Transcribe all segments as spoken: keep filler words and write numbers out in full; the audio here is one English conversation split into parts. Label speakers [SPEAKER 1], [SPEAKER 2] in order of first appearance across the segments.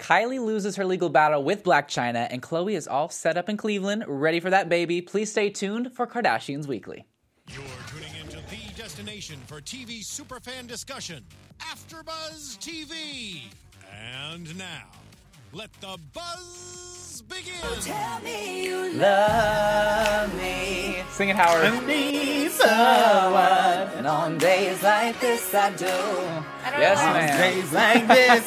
[SPEAKER 1] Kylie loses her legal battle with Blac Chyna, and Khloe is all set up in Cleveland, ready for that baby. Please stay tuned for Kardashians Weekly.
[SPEAKER 2] You're tuning into the destination for T V superfan discussion, AfterBuzz T V. And now, let the buzz begin.
[SPEAKER 3] Oh, tell me you
[SPEAKER 1] Love me. Sing it, Howard.
[SPEAKER 4] I need someone.
[SPEAKER 1] And on days like this, I do.
[SPEAKER 3] I don't
[SPEAKER 1] Yes,
[SPEAKER 3] know.
[SPEAKER 1] ma'am.
[SPEAKER 4] Days like this.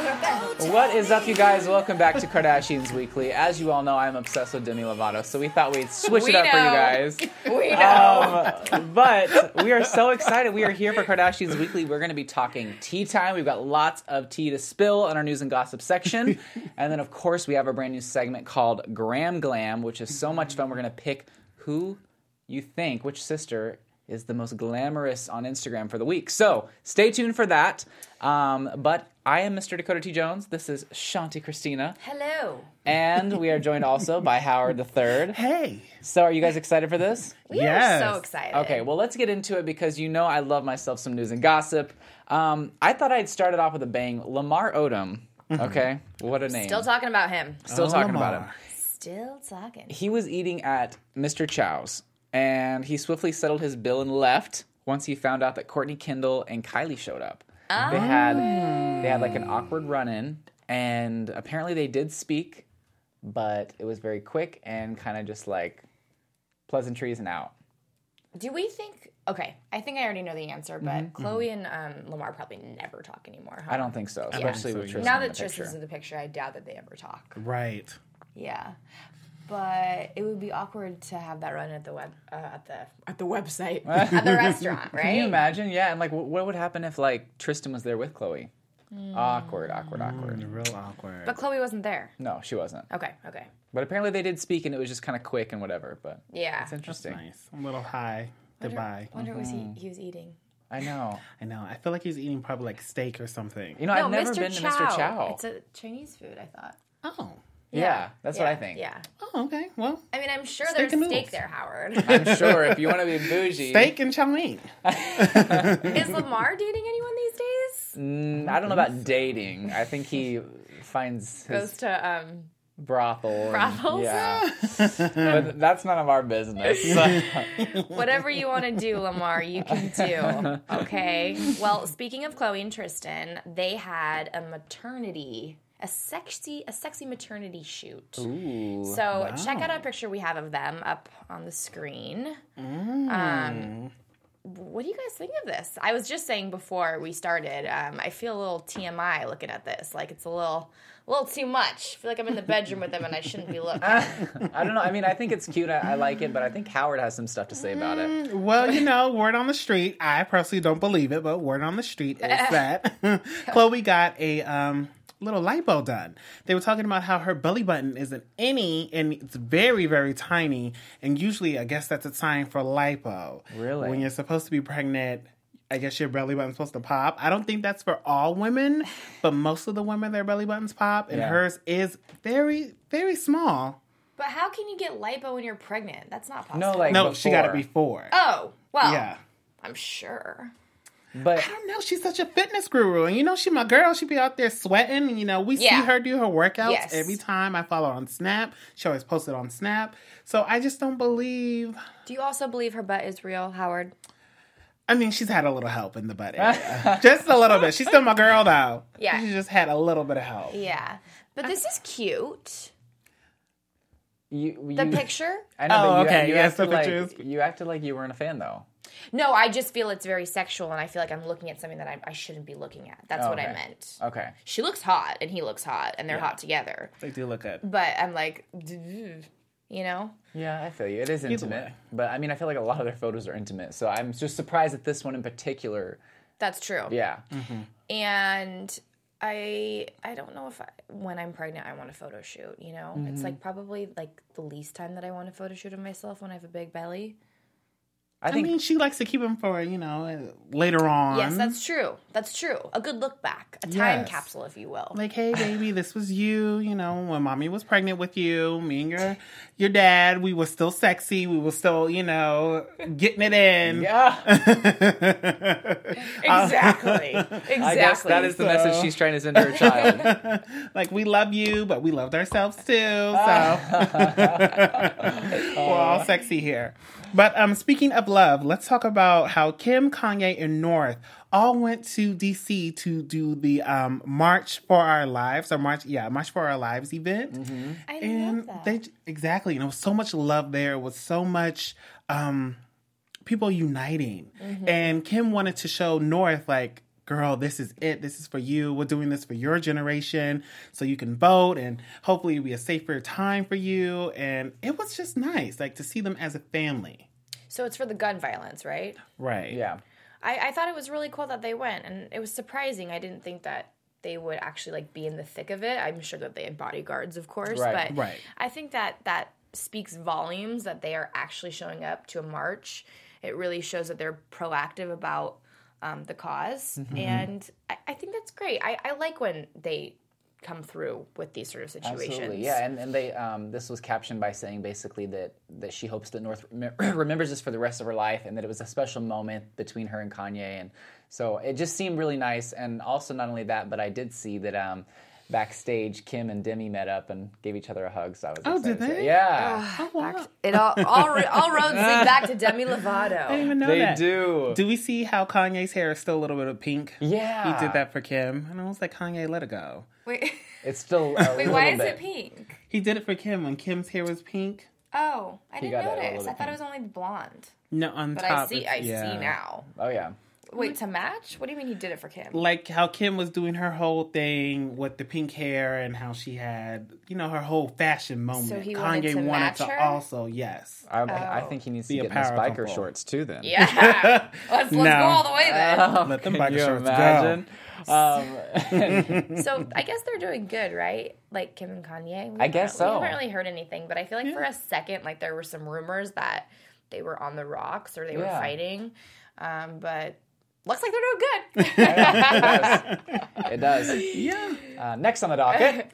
[SPEAKER 1] What is up, you guys? Welcome back to Kardashians Weekly. As you all know, I'm obsessed with Demi Lovato, so we thought we'd switch
[SPEAKER 3] We
[SPEAKER 1] it up for you
[SPEAKER 3] know.
[SPEAKER 1] guys.
[SPEAKER 3] We know.
[SPEAKER 1] Um, but we are so excited. We are here for Kardashians Weekly. We're going to be talking tea time. We've got lots of tea to spill in our news and gossip section. And then, of course, we have a brand new segment called Gram Glam, which is so much fun. We're going to pick who you think, which sister is the most glamorous on Instagram for the week. So stay tuned for that. Um, but I am Mister Dakota T. Jones. This is Shanti Christina.
[SPEAKER 3] Hello.
[SPEAKER 1] And we are joined also by Howard the Third.
[SPEAKER 4] Hey.
[SPEAKER 1] So are you guys excited for this?
[SPEAKER 3] We
[SPEAKER 4] Yes.
[SPEAKER 3] are so excited.
[SPEAKER 1] Okay, well, let's get into it because you know I love myself some news and gossip. Um, I thought I'd start it off with a bang. Lamar Odom. Okay, what a name.
[SPEAKER 3] Still talking about him.
[SPEAKER 1] Still
[SPEAKER 4] Oh,
[SPEAKER 1] talking
[SPEAKER 4] Lamar.
[SPEAKER 1] about him.
[SPEAKER 3] Still talking.
[SPEAKER 1] He was eating at Mister Chow's, and he swiftly settled his bill and left once he found out that Kourtney Kendall and Kylie showed up.
[SPEAKER 3] Oh.
[SPEAKER 1] They had they had like an awkward run-in, and apparently they did speak, but it was very quick and kind of just like pleasantries and out.
[SPEAKER 3] Do we think... Okay, I think I already know the answer, but Khloe and um, Lamar probably never talk anymore, huh?
[SPEAKER 1] I don't think so, especially
[SPEAKER 4] so
[SPEAKER 1] with
[SPEAKER 4] either.
[SPEAKER 1] Tristan
[SPEAKER 3] Now
[SPEAKER 1] in
[SPEAKER 3] that
[SPEAKER 1] the picture.
[SPEAKER 3] Tristan's in the picture, I doubt that they ever talk.
[SPEAKER 4] Right.
[SPEAKER 3] Yeah. But it would be awkward to have that run at the web uh, at the at the website at the restaurant, right?
[SPEAKER 1] Can you imagine? Yeah, and like, wh- what would happen if like Tristan was there with Khloe? Awkward, awkward, awkward.
[SPEAKER 4] Real awkward.
[SPEAKER 3] But Khloe wasn't there.
[SPEAKER 1] No, she wasn't.
[SPEAKER 3] Okay, okay.
[SPEAKER 1] But apparently they did speak, and it was just kind of quick and whatever. But
[SPEAKER 3] Yeah.
[SPEAKER 1] it's interesting.
[SPEAKER 4] Nice. A little high. Goodbye.
[SPEAKER 3] Wonder was he he was eating.
[SPEAKER 1] I know.
[SPEAKER 4] I know. I feel like he's eating probably like steak or something.
[SPEAKER 1] You know,
[SPEAKER 3] no,
[SPEAKER 1] I've never
[SPEAKER 3] Mister
[SPEAKER 1] been
[SPEAKER 3] Chow.
[SPEAKER 1] to Mister Chow.
[SPEAKER 3] It's a Chinese food, I thought.
[SPEAKER 4] Oh.
[SPEAKER 1] Yeah, that's what
[SPEAKER 3] Yeah,
[SPEAKER 1] I think.
[SPEAKER 3] Yeah.
[SPEAKER 4] Oh, okay. Well,
[SPEAKER 3] I mean, I'm sure
[SPEAKER 4] Steak
[SPEAKER 3] there's
[SPEAKER 4] and
[SPEAKER 3] steak
[SPEAKER 4] noodles.
[SPEAKER 3] there, Howard.
[SPEAKER 1] I'm sure if you want to be bougie.
[SPEAKER 4] steak and chow mein.
[SPEAKER 3] Is Lamar dating anyone these days?
[SPEAKER 1] Mm, I don't know about dating. I think he finds
[SPEAKER 3] Goes
[SPEAKER 1] his
[SPEAKER 3] to um
[SPEAKER 1] brothel. and-
[SPEAKER 3] brothels?
[SPEAKER 1] yeah. But that's none of our business.
[SPEAKER 3] whatever you want to do, Lamar, you can do. Okay. Well, speaking of Khloe and Tristan, they had a maternity, a sexy, a sexy maternity shoot.
[SPEAKER 1] Ooh.
[SPEAKER 3] So check out a picture we have of them up on the screen. Um, what do you guys think of this? I was just saying before we started, um, I feel a little T M I looking at this. Like it's a little, a little too much. I feel like I'm in the bedroom with them and I shouldn't be looking.
[SPEAKER 1] I don't know. I mean, I think it's cute. I, I like it, but I think Howard has some stuff to say about it.
[SPEAKER 4] Well, you know, word on the street. I personally don't believe it, but word on the street is that Khloe got a um, little lipo done. They were talking about how her belly button isn't any, and it's very, very tiny. And usually, I guess that's a sign for lipo.
[SPEAKER 1] Really?
[SPEAKER 4] When you're supposed to be pregnant, I guess your belly button's supposed to pop. I don't think that's for all women, but most of the women, their belly buttons pop, and
[SPEAKER 1] Yeah.
[SPEAKER 4] hers is very, very small.
[SPEAKER 3] But how can you get lipo when you're pregnant? That's not possible.
[SPEAKER 1] No, like
[SPEAKER 4] No, she got it
[SPEAKER 1] before.
[SPEAKER 4] before.
[SPEAKER 3] Oh, well,
[SPEAKER 4] Yeah.
[SPEAKER 3] I'm sure.
[SPEAKER 1] But
[SPEAKER 4] I don't know. She's such a fitness guru. And, you know, she my girl. She be out there sweating. And, you know, we
[SPEAKER 3] Yeah.
[SPEAKER 4] see her do her workouts
[SPEAKER 3] Yes.
[SPEAKER 4] every time. I follow her on Snap. She always posts it on Snap. So I just don't believe...
[SPEAKER 3] Do you also believe her butt is real, Howard?
[SPEAKER 4] I mean, she's had a little help in the butt area. Just a little bit. She's still my girl, though.
[SPEAKER 3] Yeah.
[SPEAKER 4] She just had a little bit of help.
[SPEAKER 3] Yeah. But this is cute.
[SPEAKER 1] you, you
[SPEAKER 3] The picture?
[SPEAKER 1] I know,
[SPEAKER 4] Oh,
[SPEAKER 1] but you,
[SPEAKER 4] okay.
[SPEAKER 1] you
[SPEAKER 4] Yes,
[SPEAKER 1] acted
[SPEAKER 4] the
[SPEAKER 1] like,
[SPEAKER 4] pictures.
[SPEAKER 1] you acted like you weren't a fan, though.
[SPEAKER 3] No, I just feel it's very sexual, and I feel like I'm looking at something that I, I shouldn't be looking at. That's
[SPEAKER 1] Oh,
[SPEAKER 3] what I
[SPEAKER 1] okay.
[SPEAKER 3] meant.
[SPEAKER 1] Okay.
[SPEAKER 3] She looks hot, and he looks hot, and they're hot together.
[SPEAKER 4] They do look good.
[SPEAKER 3] But I'm like, "Duh," you know?
[SPEAKER 1] Yeah, I feel you. It is intimate.
[SPEAKER 4] way.
[SPEAKER 1] But, I mean, I feel like a lot of their photos are intimate. So I'm just surprised at this one in particular.
[SPEAKER 3] That's true.
[SPEAKER 1] Yeah.
[SPEAKER 3] And I I don't know if I, when I'm pregnant I want a photo shoot, you know? It's like probably like the least time that I want a photo shoot of myself when I have a big belly.
[SPEAKER 1] I
[SPEAKER 4] I
[SPEAKER 1] think
[SPEAKER 4] mean, she likes to keep them for, you know, later on.
[SPEAKER 3] Yes, that's true. That's true. A good look back, a time
[SPEAKER 4] Yes.
[SPEAKER 3] capsule, if you will.
[SPEAKER 4] Like, hey, baby, this was you. You know, when mommy was pregnant with you, me and your your dad, we were still sexy. We were still, you know, getting it in.
[SPEAKER 1] yeah.
[SPEAKER 3] Exactly. exactly.
[SPEAKER 1] I guess that is the
[SPEAKER 4] So-
[SPEAKER 1] message she's trying to send to her child.
[SPEAKER 4] Like, we love you, but we loved ourselves too. So we're all sexy here. But um, speaking of love, let's talk about how Kim, Kanye, and North all went to D C to do the um, March for Our Lives, or March, yeah, March for Our Lives event.
[SPEAKER 3] I
[SPEAKER 4] And
[SPEAKER 3] love that.
[SPEAKER 4] they exactly, and there was so much love there. It was so much um, people uniting, and Kim wanted to show North like, girl, this is it. This is for you. We're doing this for your generation, so you can vote, and hopefully it'll be a safer time for you. And it was just nice, like to see them as a family.
[SPEAKER 3] So it's for the gun violence, right?
[SPEAKER 4] Right.
[SPEAKER 1] Yeah.
[SPEAKER 3] I, I thought it was really cool that they went, and it was surprising. I didn't think that they would actually like be in the thick of it. I'm sure that they had bodyguards, of course,
[SPEAKER 1] Right,
[SPEAKER 3] but
[SPEAKER 4] right.
[SPEAKER 3] I think that that speaks volumes that they are actually showing up to a march. It really shows that they're proactive about um, the cause,
[SPEAKER 1] Mm-hmm.
[SPEAKER 3] and I, I think that's great. I, I like when they come through with these sort of situations.
[SPEAKER 1] Absolutely, yeah, and and they um, this was captioned by saying basically that that she hopes that North rem- remembers this for the rest of her life, and that it was a special moment between her and Kanye, and so it just seemed really nice. And also, not only that, but I did see that um, backstage, Kim and Demi met up and gave each other a hug. So I was
[SPEAKER 4] Oh,
[SPEAKER 1] excited
[SPEAKER 4] did
[SPEAKER 1] to-
[SPEAKER 4] they?
[SPEAKER 1] Yeah,
[SPEAKER 3] Back- it all all, ro- all roads lead back to Demi Lovato.
[SPEAKER 4] I didn't even know
[SPEAKER 1] they
[SPEAKER 4] that.
[SPEAKER 1] do.
[SPEAKER 4] Do we see how Kanye's hair is still a little bit of pink?
[SPEAKER 1] Yeah,
[SPEAKER 4] He did that for Kim, and I was like, Kanye, let it go.
[SPEAKER 3] Wait,
[SPEAKER 1] It's still a
[SPEAKER 3] wait,
[SPEAKER 1] little
[SPEAKER 3] why is
[SPEAKER 1] bit.
[SPEAKER 3] it pink?
[SPEAKER 4] He did it for Kim when Kim's hair was pink.
[SPEAKER 3] Oh, I didn't
[SPEAKER 1] got it a
[SPEAKER 3] notice.
[SPEAKER 1] little
[SPEAKER 3] I thought
[SPEAKER 1] pink.
[SPEAKER 3] it was only blonde.
[SPEAKER 4] No, on
[SPEAKER 3] But
[SPEAKER 4] top.
[SPEAKER 3] I see,
[SPEAKER 4] it's-
[SPEAKER 3] I
[SPEAKER 4] yeah.
[SPEAKER 3] see now.
[SPEAKER 1] Oh yeah.
[SPEAKER 3] Wait, to match? What do you mean he did it for Kim?
[SPEAKER 4] Like how Kim was doing her whole thing with the pink hair and how she had, you know, her whole fashion moment.
[SPEAKER 3] So he
[SPEAKER 4] Kanye
[SPEAKER 3] wanted to
[SPEAKER 4] wanted
[SPEAKER 3] match
[SPEAKER 4] to
[SPEAKER 3] her?
[SPEAKER 4] also, yes.
[SPEAKER 1] I, I think he needs to
[SPEAKER 4] Be a
[SPEAKER 1] get in his
[SPEAKER 4] power
[SPEAKER 1] biker
[SPEAKER 4] couple.
[SPEAKER 1] shorts too. Then
[SPEAKER 3] Yeah, let's let's
[SPEAKER 4] No.
[SPEAKER 3] go all the way then.
[SPEAKER 4] Let them
[SPEAKER 1] Can
[SPEAKER 4] biker
[SPEAKER 1] you
[SPEAKER 4] shorts
[SPEAKER 1] imagine?
[SPEAKER 4] go.
[SPEAKER 1] Um,
[SPEAKER 3] So I guess they're doing good, right? Like Kim and Kanye. We
[SPEAKER 1] I guess
[SPEAKER 3] haven't-
[SPEAKER 1] so.
[SPEAKER 3] We haven't really heard anything, but I feel like for a second, like there were some rumors that they were on the rocks or they were
[SPEAKER 1] Yeah.
[SPEAKER 3] fighting. Um, but looks like they're doing good.
[SPEAKER 1] it does.
[SPEAKER 4] Yeah.
[SPEAKER 1] Uh, next on the docket.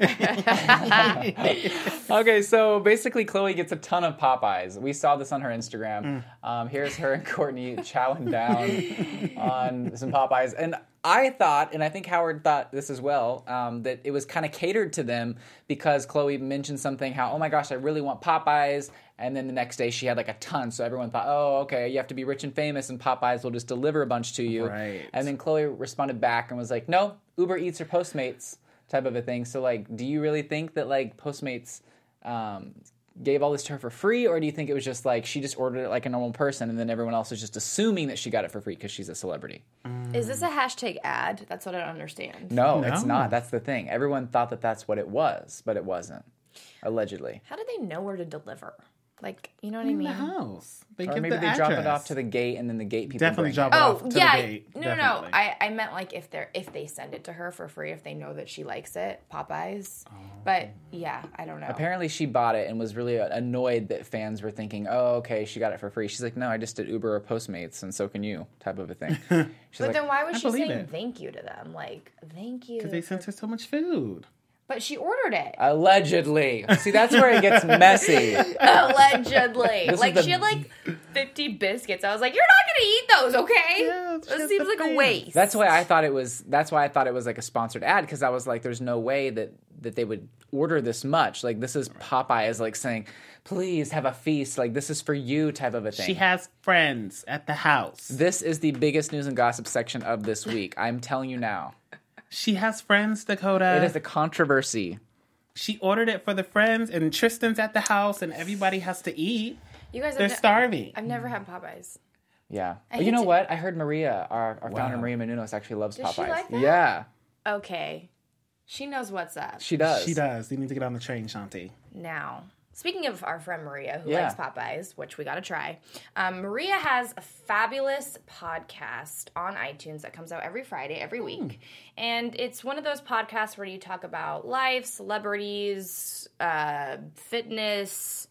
[SPEAKER 1] Okay, so basically, Chloe gets a ton of Popeyes. We saw this on her Instagram. Um, here's her and Courtney chowing down on some Popeyes. And I thought, and I think Howard thought this as well, um, that it was kind of catered to them because Chloe mentioned something how, oh my gosh, I really want Popeyes. And then the next day she had like a ton. So everyone thought, oh, okay, you have to be rich and famous and Popeyes will just deliver a bunch to you.
[SPEAKER 4] Right.
[SPEAKER 1] And then Chloe responded back and was like, no, Uber Eats or Postmates type of a thing. So like, do you really think that like Postmates um, gave all this to her for free? Or do you think it was just like she just ordered it like a normal person and then everyone else is just assuming that she got it for free because she's a celebrity?
[SPEAKER 3] Is this a hashtag ad? That's what I don't understand.
[SPEAKER 1] No, it's
[SPEAKER 4] No.
[SPEAKER 1] not. That's the thing. Everyone thought that that's what it was, but it wasn't. Allegedly.
[SPEAKER 3] How do they know where to deliver? Like, you know what I
[SPEAKER 4] In the
[SPEAKER 3] mean?
[SPEAKER 4] house. They
[SPEAKER 1] Or
[SPEAKER 4] give
[SPEAKER 1] maybe
[SPEAKER 4] the
[SPEAKER 1] they drop it
[SPEAKER 4] address.
[SPEAKER 1] off to the gate and then the gate people
[SPEAKER 4] Definitely
[SPEAKER 1] bring
[SPEAKER 4] drop
[SPEAKER 1] it.
[SPEAKER 4] it
[SPEAKER 3] Oh
[SPEAKER 4] off to
[SPEAKER 3] yeah,
[SPEAKER 4] the gate.
[SPEAKER 3] no, no, no.
[SPEAKER 4] Definitely.
[SPEAKER 3] I, I meant like if they're if they send it to her for free, if they know that she likes it, Popeyes.
[SPEAKER 4] Oh.
[SPEAKER 3] But yeah, I don't know.
[SPEAKER 1] Apparently she bought it and was really annoyed that fans were thinking, oh, okay, she got it for free. She's like, no, I just did Uber or Postmates and so can you, type of a thing. She's
[SPEAKER 3] But
[SPEAKER 1] like,
[SPEAKER 3] then why was
[SPEAKER 4] I
[SPEAKER 3] she
[SPEAKER 4] believe
[SPEAKER 3] saying
[SPEAKER 4] it.
[SPEAKER 3] thank you to them? Like thank you.
[SPEAKER 4] Because they sent her so much food.
[SPEAKER 3] But she ordered it
[SPEAKER 1] allegedly. See, that's where it gets messy.
[SPEAKER 3] allegedly.
[SPEAKER 1] This is
[SPEAKER 3] Like
[SPEAKER 1] the-
[SPEAKER 3] she had like fifty biscuits. I was like, you're not gonna eat those, okay?
[SPEAKER 4] Yeah, it's
[SPEAKER 3] This
[SPEAKER 4] just
[SPEAKER 3] seems
[SPEAKER 4] the
[SPEAKER 3] like a
[SPEAKER 4] thing.
[SPEAKER 3] waste.
[SPEAKER 1] That's why I thought it was. That's why I thought it was like a sponsored ad because I was like, "There's no way that that they would order this much. Like this is Popeye is like saying, please have a feast. Like this is for you, type of a thing."
[SPEAKER 4] She has friends at the house.
[SPEAKER 1] This is the biggest news and gossip section of this week. I'm telling you now,
[SPEAKER 4] She has friends, Dakota.
[SPEAKER 1] it is a controversy.
[SPEAKER 4] She ordered it for the friends, and Tristan's at the house, and everybody has to eat.
[SPEAKER 3] you guys.
[SPEAKER 4] They're
[SPEAKER 3] have ne-
[SPEAKER 4] starving.
[SPEAKER 3] I've never had Popeyes.
[SPEAKER 1] Yeah. But
[SPEAKER 3] hate
[SPEAKER 1] you know
[SPEAKER 3] to-
[SPEAKER 1] what? I heard Maria, our, our founder
[SPEAKER 4] Wow.
[SPEAKER 1] Maria Menounos, actually loves
[SPEAKER 3] Does she
[SPEAKER 1] Popeyes.
[SPEAKER 3] like that?
[SPEAKER 1] Yeah,
[SPEAKER 3] Okay, she knows what's up
[SPEAKER 1] she does.
[SPEAKER 4] She does. You need to get on the train, Shanti.
[SPEAKER 3] now. Speaking of our friend Maria, who
[SPEAKER 1] Yeah.
[SPEAKER 3] likes Popeyes, which we got to try, um, Maria has a fabulous podcast on iTunes that comes out every Friday, every week. And it's one of those podcasts where you talk about life, celebrities, uh, fitness,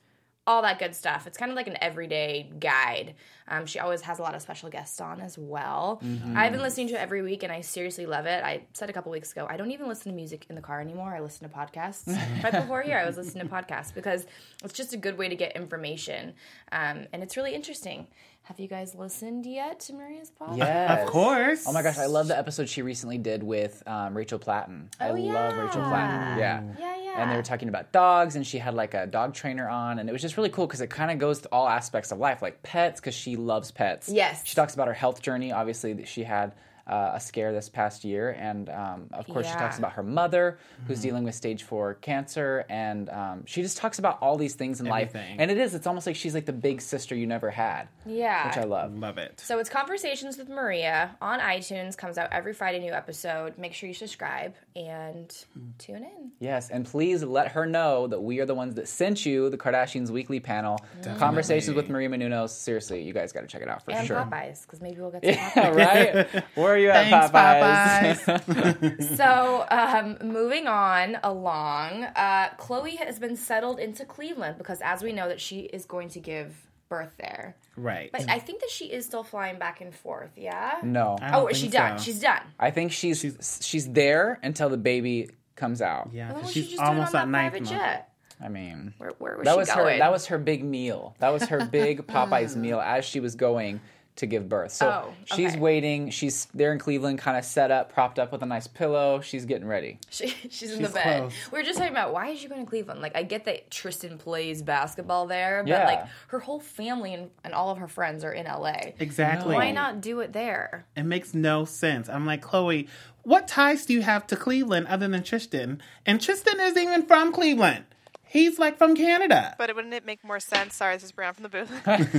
[SPEAKER 3] all that good stuff. It's kind of like an everyday guide. Um, she always has a lot of special guests on as well.
[SPEAKER 1] Mm-hmm.
[SPEAKER 3] I've been listening to it every week, and I seriously love it. I said a couple weeks ago, I don't even listen to music in the car anymore. I listen to podcasts. Right before here, I was listening to podcasts because it's just a good way to get information, um, and it's really interesting. Have you guys listened yet to Maria's podcast?
[SPEAKER 1] Yes.
[SPEAKER 4] Of course.
[SPEAKER 1] Oh my gosh, I love the episode she recently did with um, Rachel Platten. I
[SPEAKER 3] Oh,
[SPEAKER 1] love
[SPEAKER 3] yeah.
[SPEAKER 1] Rachel Platten. Yeah.
[SPEAKER 3] Yeah, yeah.
[SPEAKER 1] And they were talking about dogs, and she had like a dog trainer on, and it was just really cool because it kind of goes to all aspects of life, like pets, because she loves pets.
[SPEAKER 3] Yes.
[SPEAKER 1] She talks about her health journey. Obviously, that she had uh, a scare this past year, and um, of course, she
[SPEAKER 3] Yeah.
[SPEAKER 1] talks about her mother, who's dealing with stage four cancer, and um, she just talks about all these things in
[SPEAKER 4] Everything.
[SPEAKER 1] life. And it is, it's almost like she's like the big sister you never had.
[SPEAKER 3] Yeah.
[SPEAKER 1] Which I love.
[SPEAKER 4] Love it.
[SPEAKER 3] So it's Conversations with Maria on iTunes. Comes out every Friday, new episode. Make sure you subscribe and tune in.
[SPEAKER 1] Yes, and please let her know that we are the ones that sent you the Kardashians Weekly panel. Conversations with Maria Menounos. Seriously, you guys got to check it out for
[SPEAKER 3] And
[SPEAKER 1] sure.
[SPEAKER 3] Popeyes, because maybe we'll get some
[SPEAKER 1] Yeah,
[SPEAKER 3] Popeyes.
[SPEAKER 1] right? Where are you at,
[SPEAKER 4] Thanks,
[SPEAKER 1] Popeyes?
[SPEAKER 4] Popeyes.
[SPEAKER 3] So, um, moving on along, uh, Chloe has been settled into Cleveland because, as we know, that she is going to give birth there.
[SPEAKER 4] Right.
[SPEAKER 3] But I think that she is still flying back and forth. Yeah.
[SPEAKER 1] No.
[SPEAKER 4] I don't
[SPEAKER 3] Oh, is she
[SPEAKER 4] think
[SPEAKER 3] done?
[SPEAKER 4] so.
[SPEAKER 3] She's done.
[SPEAKER 1] I think she's she's there until the baby comes out.
[SPEAKER 4] Yeah,
[SPEAKER 3] Why
[SPEAKER 4] 'cause
[SPEAKER 3] don't she
[SPEAKER 4] she's
[SPEAKER 3] just do it
[SPEAKER 4] almost
[SPEAKER 3] on
[SPEAKER 4] at
[SPEAKER 3] that
[SPEAKER 4] ninth
[SPEAKER 3] private
[SPEAKER 4] month.
[SPEAKER 3] jet?
[SPEAKER 1] I mean,
[SPEAKER 3] Where, where was
[SPEAKER 1] that
[SPEAKER 3] she
[SPEAKER 1] was
[SPEAKER 3] going?
[SPEAKER 1] her that was her big meal. That was her big Popeyes meal as she was going to give birth. So
[SPEAKER 3] Oh,
[SPEAKER 1] she's
[SPEAKER 3] okay.
[SPEAKER 1] waiting. She's there in Cleveland, kind of set up, propped up with a nice pillow. She's getting ready.
[SPEAKER 3] She, she's in the
[SPEAKER 4] She's
[SPEAKER 3] bed.
[SPEAKER 4] close.
[SPEAKER 3] We were just talking about why is she going to Cleveland? Like, I get that Tristan plays basketball there, but
[SPEAKER 1] Yeah.
[SPEAKER 3] like her whole family and, and all of her friends are in L A.
[SPEAKER 4] Exactly.
[SPEAKER 3] Why not do it there?
[SPEAKER 4] It makes no sense. I'm like, Chloe, what ties do you have to Cleveland other than Tristan? And Tristan isn't even from Cleveland. He's like from Canada.
[SPEAKER 5] But wouldn't it make more sense? Sorry, this is Brown from the booth.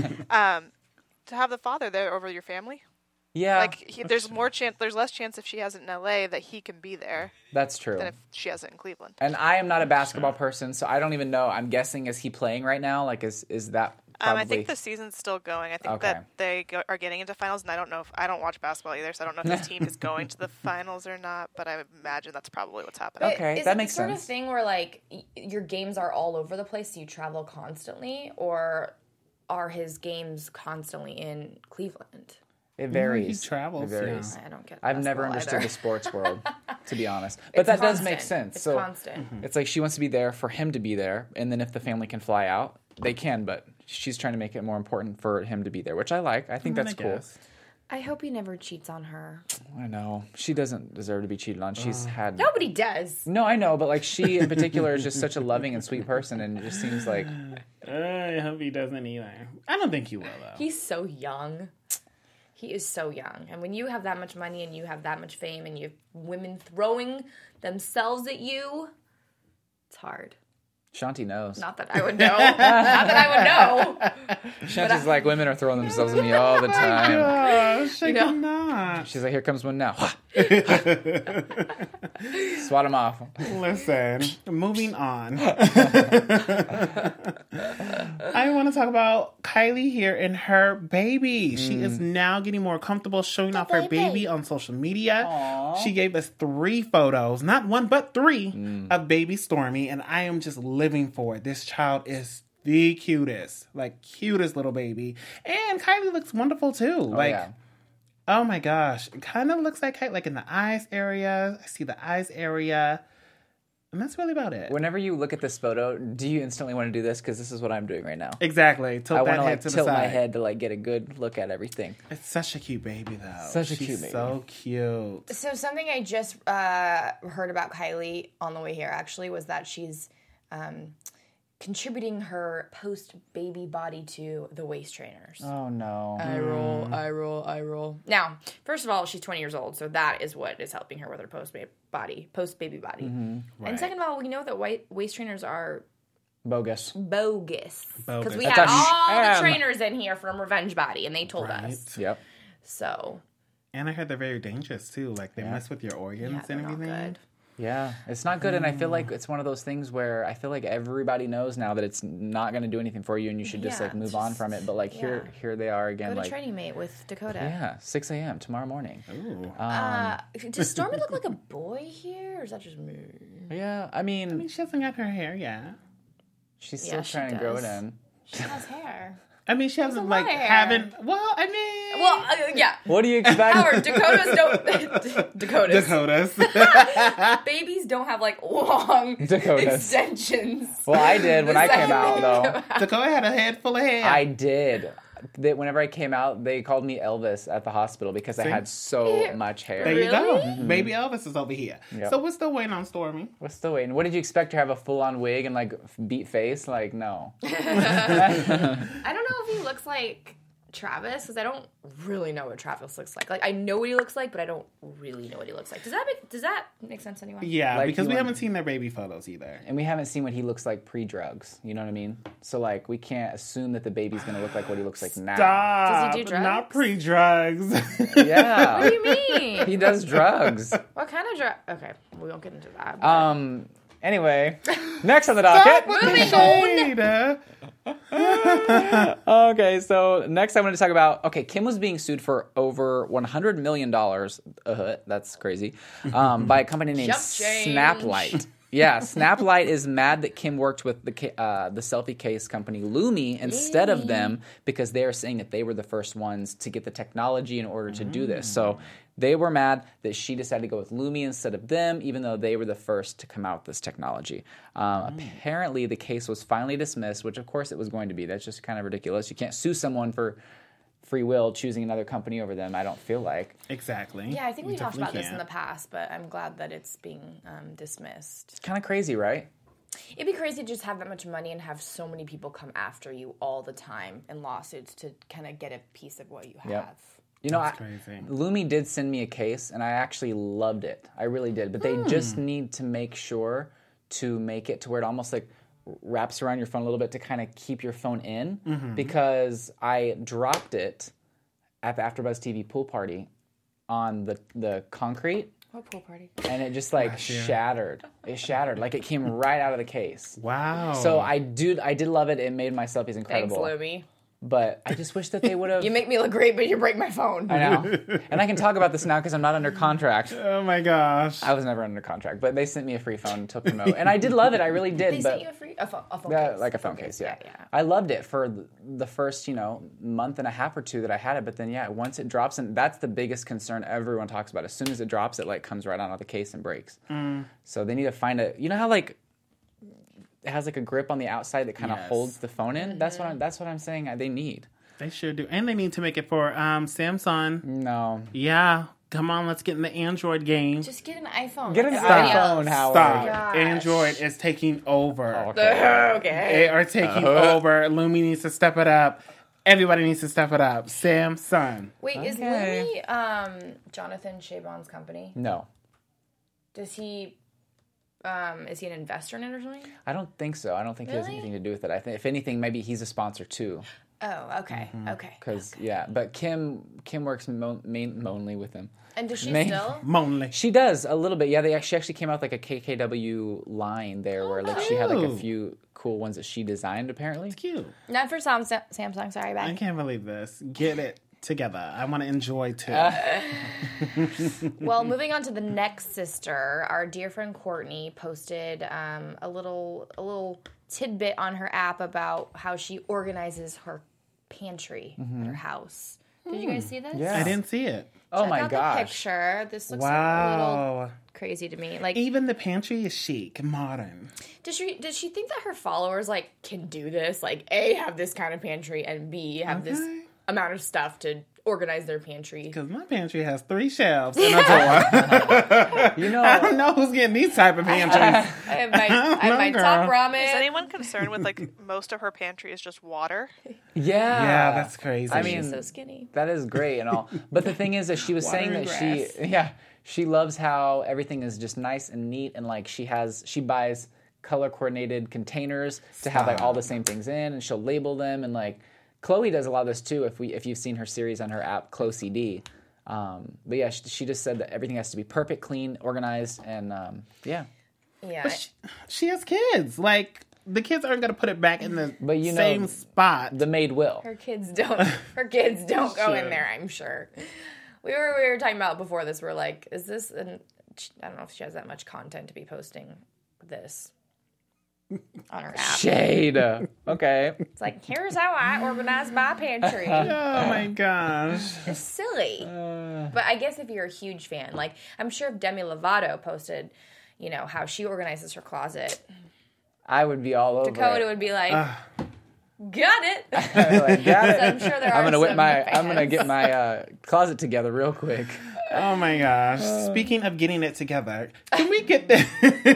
[SPEAKER 5] um, to have the father there over your family,
[SPEAKER 1] Yeah,
[SPEAKER 5] like he, there's more chance, there's less chance if she has it in L A that he can be there
[SPEAKER 1] that's true.
[SPEAKER 5] than if she has it in Cleveland.
[SPEAKER 1] And I am not a basketball person, so I don't even know. I'm guessing, is he playing right now? Like, is is that probably?
[SPEAKER 5] Um, I think the season's still going. I think
[SPEAKER 1] Okay.
[SPEAKER 5] that they go, are getting into finals, and I don't know if I don't watch basketball either, so I don't know if his team is going to the finals or not. But I imagine that's probably what's happening.
[SPEAKER 1] Okay,
[SPEAKER 3] Is
[SPEAKER 1] that
[SPEAKER 3] it
[SPEAKER 1] makes
[SPEAKER 3] the sort
[SPEAKER 1] sense.
[SPEAKER 3] of thing where like y- your games are all over the place, so you travel constantly, or are his games constantly in Cleveland?
[SPEAKER 1] It varies.
[SPEAKER 4] he travels,
[SPEAKER 1] It varies.
[SPEAKER 3] I don't get.
[SPEAKER 1] I've never
[SPEAKER 3] basketball
[SPEAKER 1] understood
[SPEAKER 3] either.
[SPEAKER 1] the sports world, to be honest. But
[SPEAKER 3] It's
[SPEAKER 1] that does
[SPEAKER 3] constant.
[SPEAKER 1] make sense.
[SPEAKER 3] It's
[SPEAKER 1] so
[SPEAKER 3] constant.
[SPEAKER 1] it's like she wants to be there for him to be there, and then if the family can fly out, they can. But she's trying to make it more important for him to be there, which I like. I think that's
[SPEAKER 4] I
[SPEAKER 1] cool.
[SPEAKER 4] guess.
[SPEAKER 3] I hope he never cheats on her.
[SPEAKER 1] I know she doesn't deserve to be cheated on. She's had
[SPEAKER 3] Nobody does.
[SPEAKER 1] no, I know, but like she in particular is just such a loving and sweet person, and it just seems like
[SPEAKER 4] I hope he doesn't either. I don't think he will, though.
[SPEAKER 3] He's so young. He is so young. And when you have that much money and you have that much fame and you have women throwing themselves at you, it's hard.
[SPEAKER 1] Shanti knows.
[SPEAKER 3] Not that I would know. Not that I would know.
[SPEAKER 1] Shanti's like, women are throwing themselves at me all the time.
[SPEAKER 4] Gosh, I
[SPEAKER 3] know?
[SPEAKER 4] cannot.
[SPEAKER 1] She's like, here comes one now. Swat him off.
[SPEAKER 4] Listen, moving on. I want to talk about Kylie here and her baby. She is now getting more comfortable showing off her
[SPEAKER 3] baby.
[SPEAKER 4] baby on social media. She gave us three photos, not one, but three, of baby Stormy, and I am just living for it. This child is the cutest, like cutest little baby. And Kylie looks wonderful too. like,
[SPEAKER 1] yeah.
[SPEAKER 4] oh my gosh. It kind of looks like Kylie, like in the eyes area. I see the eyes area. And that's really about it.
[SPEAKER 1] Whenever you look at this photo, do you instantly want to do this? Because this is what I'm doing right now.
[SPEAKER 4] Exactly. Tilt
[SPEAKER 1] I
[SPEAKER 4] that
[SPEAKER 1] want to
[SPEAKER 4] head
[SPEAKER 1] like
[SPEAKER 4] to the
[SPEAKER 1] tilt
[SPEAKER 4] side.
[SPEAKER 1] my head to like get a good look at everything.
[SPEAKER 4] It's such a cute baby, though.
[SPEAKER 1] Such a
[SPEAKER 4] She's
[SPEAKER 1] cute baby.
[SPEAKER 4] so cute.
[SPEAKER 3] So something I just uh, heard about Kylie on the way here actually was that she's um, contributing her post-baby body to the waist trainers.
[SPEAKER 1] Oh no.
[SPEAKER 3] I roll, I roll, I roll. Now, first of all, she's twenty years old, so that is what is helping her with her post body, post baby body. And
[SPEAKER 4] Right.
[SPEAKER 3] second of all, we know that white waist trainers are
[SPEAKER 1] Bogus.
[SPEAKER 3] bogus
[SPEAKER 4] Bogus.
[SPEAKER 3] because we
[SPEAKER 4] I
[SPEAKER 3] had
[SPEAKER 1] thought you-
[SPEAKER 3] all the
[SPEAKER 1] Um.
[SPEAKER 3] trainers in here from Revenge Body, and they told
[SPEAKER 4] Right.
[SPEAKER 3] us.
[SPEAKER 1] Yep.
[SPEAKER 3] So
[SPEAKER 4] And I heard they're very dangerous, too. Like, they mess with your organs
[SPEAKER 3] yeah, they're
[SPEAKER 4] and
[SPEAKER 3] not
[SPEAKER 4] everything.
[SPEAKER 3] good.
[SPEAKER 1] Yeah, it's not good, and I feel like it's one of those things where I feel like everybody knows now that it's not going to do anything for you, and you should just
[SPEAKER 3] Yeah,
[SPEAKER 1] like move
[SPEAKER 3] it's
[SPEAKER 1] on
[SPEAKER 3] just-
[SPEAKER 1] from it. But like here,
[SPEAKER 3] yeah.
[SPEAKER 1] here they are again.
[SPEAKER 3] Go to
[SPEAKER 1] Like
[SPEAKER 3] Training Mate with Dakota.
[SPEAKER 1] yeah, six a.m. tomorrow morning.
[SPEAKER 4] Ooh.
[SPEAKER 3] Uh, does Stormy look like a boy here, or is that just me?
[SPEAKER 1] Yeah, I mean,
[SPEAKER 4] I mean, she hasn't got her hair yet.
[SPEAKER 1] she's
[SPEAKER 3] Yeah,
[SPEAKER 1] still
[SPEAKER 3] she
[SPEAKER 1] trying to grow it
[SPEAKER 3] does.
[SPEAKER 1] in.
[SPEAKER 3] She has hair.
[SPEAKER 4] I mean, she hasn't
[SPEAKER 3] a
[SPEAKER 4] like
[SPEAKER 3] lot of hair.
[SPEAKER 4] haven't. Well, I mean,
[SPEAKER 3] Well, uh, yeah.
[SPEAKER 1] What do you expect?
[SPEAKER 3] Howard, Dakotas don't. Dakotas.
[SPEAKER 4] Dakotas.
[SPEAKER 3] Babies don't have like long
[SPEAKER 1] Dakotas.
[SPEAKER 3] extensions.
[SPEAKER 1] Well, I did when
[SPEAKER 3] The
[SPEAKER 1] I came
[SPEAKER 3] second
[SPEAKER 1] out,
[SPEAKER 3] they
[SPEAKER 1] though.
[SPEAKER 3] come out.
[SPEAKER 4] Dakota had a head full of hair.
[SPEAKER 1] I did. They, whenever I came out, they called me Elvis at the hospital because I
[SPEAKER 4] See?
[SPEAKER 1] had so much hair.
[SPEAKER 4] There you go.
[SPEAKER 3] Really?
[SPEAKER 4] Baby Elvis is over here.
[SPEAKER 1] Yep.
[SPEAKER 4] So we're still waiting on Stormy.
[SPEAKER 1] What's still waiting? What did you expect to have a full-on wig and like beat face? Like no.
[SPEAKER 3] I don't know if he looks like Travis because I don't really know what Travis looks like. Like I know what he looks like, but I don't really know what he looks like. Does that make Does that make sense to anyone?
[SPEAKER 4] Yeah,
[SPEAKER 1] Like
[SPEAKER 4] because
[SPEAKER 1] you
[SPEAKER 4] we
[SPEAKER 1] want-
[SPEAKER 4] haven't seen their baby photos either.
[SPEAKER 1] And we haven't seen what he looks like pre-drugs. You know what I mean? So like we can't assume that the baby's gonna look like what he looks like now.
[SPEAKER 4] Stop.
[SPEAKER 3] Does he do drugs?
[SPEAKER 4] Not pre-drugs.
[SPEAKER 1] Yeah.
[SPEAKER 3] What do you mean?
[SPEAKER 1] He does drugs.
[SPEAKER 3] What kind of drug? Okay, we won't get into that. but-
[SPEAKER 1] Um. Anyway, next on the docket.
[SPEAKER 3] Moving
[SPEAKER 4] on.
[SPEAKER 1] Okay, so next I wanted to talk about. Okay, Kim was being sued for over one hundred million dollars. Uh, that's crazy. Um, by a company named
[SPEAKER 3] Jump change.
[SPEAKER 1] Snaplight. Yeah, Snaplight is mad that Kim worked with the ca- uh, the selfie case company Lumi instead of them because they are saying that they were the first ones to get the technology in order to do this. So they were mad that she decided to go with Lumi instead of them, even though they were the first to come out with this technology. Um, Apparently, the case was finally dismissed, which of course it was going to be. That's just kind of ridiculous. You can't sue someone for free will choosing another company over them, I don't feel like.
[SPEAKER 4] Exactly.
[SPEAKER 3] yeah, I think we, talked about
[SPEAKER 4] definitely
[SPEAKER 3] this in the
[SPEAKER 4] can't.
[SPEAKER 3] past, but I'm glad that it's being um, dismissed.
[SPEAKER 1] It's kind of crazy, right?
[SPEAKER 3] It'd be crazy to just have that much money and have so many people come after you all the time in lawsuits to kind of get a piece of what you have.
[SPEAKER 1] Yep. You know, I,
[SPEAKER 4] crazy.
[SPEAKER 1] Lumi did send me a case, and I actually loved it. I really did. But they just need to make sure to make it to where it almost like wraps around your phone a little bit to kind of keep your phone in. Because I dropped it at the AfterBuzz T V pool party on the the concrete,
[SPEAKER 3] What pool party?
[SPEAKER 1] and it just like shattered. It shattered. Like it came right out of the case.
[SPEAKER 4] Wow.
[SPEAKER 1] So I do, I did love it. It made my selfies
[SPEAKER 3] Thanks,
[SPEAKER 1] incredible.
[SPEAKER 3] Lumi.
[SPEAKER 1] But I just wish that they would have.
[SPEAKER 3] You make me look great, but you break my phone.
[SPEAKER 1] I know. And I can talk about this now because I'm not under contract.
[SPEAKER 4] Oh my gosh.
[SPEAKER 1] I was never under contract, but they sent me a free phone to promote, and I did love it. I really did.
[SPEAKER 3] They
[SPEAKER 1] but
[SPEAKER 3] sent you a free a phone, a phone
[SPEAKER 1] uh,
[SPEAKER 3] case.
[SPEAKER 1] like a phone case, yeah.
[SPEAKER 3] yeah, yeah.
[SPEAKER 1] I loved it for the- the first, you know, month and a half or two that I had it, but then yeah, once it drops, and that's the biggest concern everyone talks about. As soon as it drops, it like comes right out of the case and breaks.
[SPEAKER 3] Mm.
[SPEAKER 1] So they need to find a. You know how like it has like a grip on the outside that kind of
[SPEAKER 4] Yes.
[SPEAKER 1] holds the phone in. That's
[SPEAKER 3] Mm-hmm.
[SPEAKER 1] what I'm. That's what I'm saying. They need.
[SPEAKER 4] They sure do. And they need to make it for um, Samsung.
[SPEAKER 1] No.
[SPEAKER 4] Yeah. Come on, let's get in the Android game.
[SPEAKER 3] Just get an iPhone.
[SPEAKER 1] Get an
[SPEAKER 3] like everybody
[SPEAKER 1] iPhone,
[SPEAKER 3] else.
[SPEAKER 1] Howard.
[SPEAKER 4] Stop.
[SPEAKER 3] Gosh.
[SPEAKER 4] Android is taking over.
[SPEAKER 1] Okay.
[SPEAKER 3] Okay.
[SPEAKER 4] They are taking over. Lumi needs to step it up. Everybody needs to step it up. Samsung.
[SPEAKER 3] Wait, is
[SPEAKER 1] Okay.
[SPEAKER 3] Lumi um, Jonathan Chabon's company?
[SPEAKER 1] No.
[SPEAKER 3] Does he? Um, is he an investor in it or something?
[SPEAKER 1] I don't think so. I don't think he has
[SPEAKER 3] Really?
[SPEAKER 1] anything to do with it. I think, if anything, maybe he's a sponsor too.
[SPEAKER 3] Oh, okay, okay.
[SPEAKER 1] Because yeah, but Kim Kim works mo- main, mainly with him.
[SPEAKER 3] And does she
[SPEAKER 1] Main-
[SPEAKER 3] still?
[SPEAKER 4] Monly.
[SPEAKER 1] She does a little bit. Yeah, they actually actually came out with like a K K W line there, where like she had like a
[SPEAKER 4] cute.
[SPEAKER 1] few cool ones that she designed. Apparently,
[SPEAKER 4] Cute.
[SPEAKER 3] Not for Sam- Samsung. Sorry,
[SPEAKER 4] I
[SPEAKER 3] bye.
[SPEAKER 4] can't believe this. Get it together. I want to enjoy too.
[SPEAKER 3] Well, moving on to the next sister, our dear friend Courtney posted um, a little a little tidbit on her app about how she organizes her pantry at her house. Did you guys see this?
[SPEAKER 1] Yeah.
[SPEAKER 4] I didn't see it.
[SPEAKER 1] oh
[SPEAKER 3] Check
[SPEAKER 1] my
[SPEAKER 3] out
[SPEAKER 1] gosh,
[SPEAKER 3] the picture. This looks a little
[SPEAKER 4] Wow.
[SPEAKER 3] crazy to me. Like,
[SPEAKER 4] Even the pantry is chic, modern.
[SPEAKER 3] does she does she think that her followers like can do this? Like, A, have this kind of pantry, and B, have this
[SPEAKER 4] Okay.
[SPEAKER 3] amount of stuff to organize their pantry.
[SPEAKER 4] Because my pantry has three shelves and a door.
[SPEAKER 1] you know,
[SPEAKER 4] I don't know who's getting these type of pantries.
[SPEAKER 3] I have my, I have my
[SPEAKER 4] know,
[SPEAKER 3] top
[SPEAKER 4] girl.
[SPEAKER 3] ramen.
[SPEAKER 5] Is anyone concerned with like most of her pantry is just water?
[SPEAKER 1] yeah,
[SPEAKER 4] Yeah, that's crazy.
[SPEAKER 1] I mean,
[SPEAKER 3] so skinny.
[SPEAKER 1] that is great and all, but the thing is that she was
[SPEAKER 4] Water
[SPEAKER 1] saying
[SPEAKER 4] and
[SPEAKER 1] that she,
[SPEAKER 4] grass.
[SPEAKER 1] yeah, she loves how everything is just nice and neat, and like she has, she buys color coordinated containers to have like all the same things in, and she'll label them, and like Chloe does a lot of this too. If we, if you've seen her series on her app, Chloe C D. Um, but yeah, she, she just said that everything has to be perfect, clean, organized, and um, yeah.
[SPEAKER 3] Yeah.
[SPEAKER 4] But she, she has kids. Like, the kids aren't going to put it back in the
[SPEAKER 1] But you know,
[SPEAKER 4] same spot.
[SPEAKER 1] The maid will.
[SPEAKER 3] Her kids don't. Her kids don't go in
[SPEAKER 4] Sure.
[SPEAKER 3] there. I'm sure. We were we were talking about before this. We're like, is this? An, I don't know if she has that much content to be posting this. on her app.
[SPEAKER 1] Shade. Okay.
[SPEAKER 3] It's like, here's how I organize my pantry.
[SPEAKER 4] Oh my gosh.
[SPEAKER 3] It's silly. But I guess if you're a huge fan, like, I'm sure if Demi Lovato posted, you know, how she organizes her closet,
[SPEAKER 1] I would be all over
[SPEAKER 3] Dakota
[SPEAKER 1] it.
[SPEAKER 3] would be like,
[SPEAKER 4] Uh.
[SPEAKER 3] got it.
[SPEAKER 1] Like, got it.
[SPEAKER 3] So I'm sure there
[SPEAKER 1] I'm
[SPEAKER 3] are
[SPEAKER 1] gonna whip
[SPEAKER 3] some
[SPEAKER 1] my.
[SPEAKER 3] fans.
[SPEAKER 1] I'm gonna get my uh, closet together real quick.
[SPEAKER 4] Oh my gosh. Speaking of getting it together, can we get this